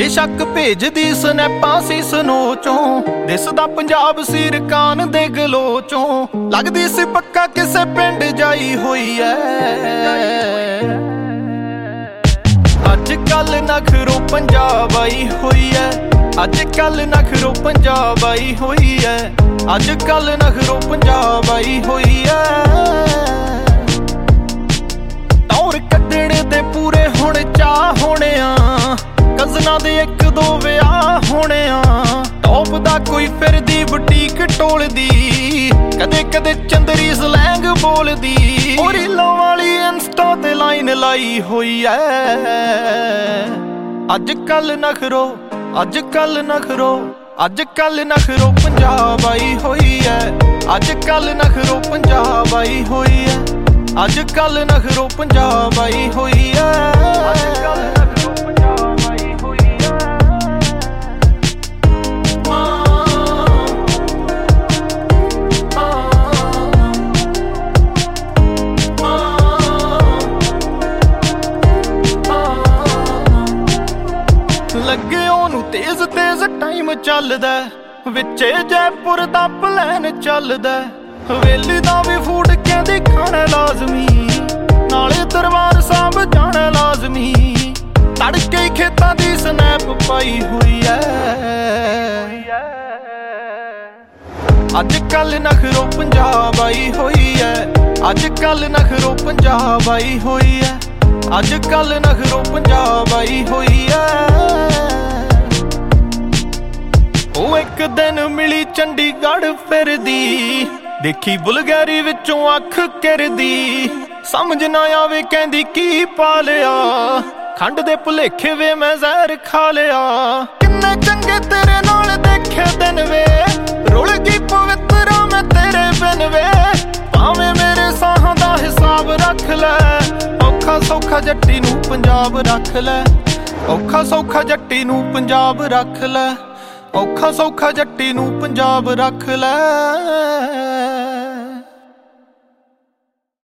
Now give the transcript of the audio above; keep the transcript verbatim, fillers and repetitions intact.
बेशक भेजदी स्नैपां सी स्नो चों, दिसदा पंजाब सीर कान दे गलो चों, लगदी सी पक्का किसे पिंड जाई होई ऐ। अज कल नखरो पंजाब आई होई ऐ, अज कल नखरो पंजाब आई होई ऐ, अज कल नखरो पंजाब आई होई ऐ। तौर कड्डणे दे पूरे हुण चाह होने आ, कज़ना दे इक दो विआह होने आ, टॉप दा कोई फिरदी बुटीक टोलदी, कदे कदे चंदरी स्लैंग बोलदी, ओ रीलों वाली इंस्टा ते लाइन लाई होई ऐ। अज कल नखरो अज कल नखरो अज कल नखरो पंजाब आई होई ऐ, अज कल नखरो पंजाब आई होई ऐ, अज कल नखरो पंजाब आई होई ऐ, अज कल नखरो पंजाब आई होई ऐ। लगे ओनू तेज तेज टाइम चलदा, विचे जयपुर दा प्लैन चलदा, हवेली दा भी फूड कहंदी खाना लाजमी, नाले दरबार साहब जाना लाजमी, तड़के खेतां दी स्नैप पाई हुई ऐ। अज कल नखरो पंजाब आई होई ऐ, अज कल नखरो पंजाब आई होई ऐ, अज कल नखरो पंजाब आई होई ऐ। ओ एक दिन मिली चंडीगढ़ फिरदी, देखी बुलगैरी विचों अख किरदी, समझ ना आवे कहंदी की पा लिया, खंड दे भुलेखे वे मैं जहर खा लिया। किन्ने चंगे तेरे नाल देखे दिन वे, रुल गई पवित्रा मैं तेरे बिन वे, भावें मेरे साहां दा हिसाब रख लै, औखा सौखा जट्टी नूं पंजाब रख लै, औखा सौखा जट्टी नूं पंजाब रख लै, औखा सौखा जट्टी नूं पंजाब रख लै।